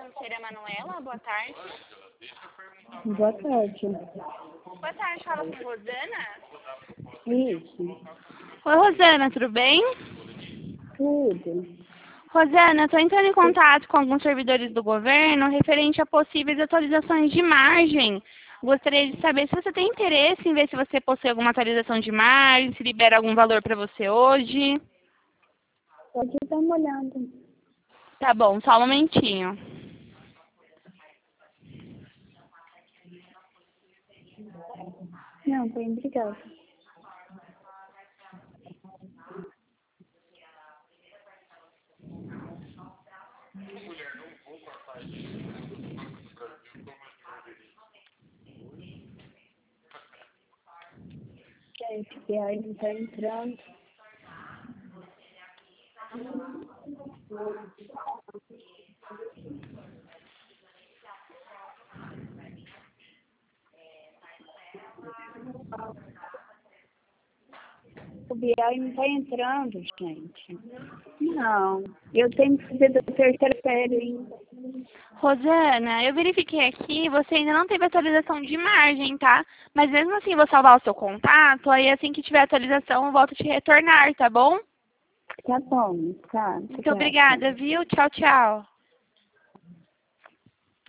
financeira Manuela, boa tarde. Boa tarde. Boa tarde, fala com Rosana? Isso. Oi, Rosana, tudo bem? Tudo. Rosana, estou entrando em contato com alguns servidores do governo referente a possíveis atualizações de margem. Gostaria de saber se você tem interesse em ver se você possui alguma atualização de margem, se libera algum valor para você hoje. Pode dar uma olhada. Tá bom, só um momentinho. Não, bem, obrigada. Que a FBI não está entrando. O BI não está entrando, gente. Não. Eu tenho que fazer da terceira série ainda. Rosana, eu verifiquei aqui, você ainda não teve atualização de margem, tá? Mas mesmo assim, vou salvar o seu contato, aí assim que tiver atualização eu volto a te retornar, tá bom? Tá bom, tá. Muito obrigada, viu? Tchau, tchau.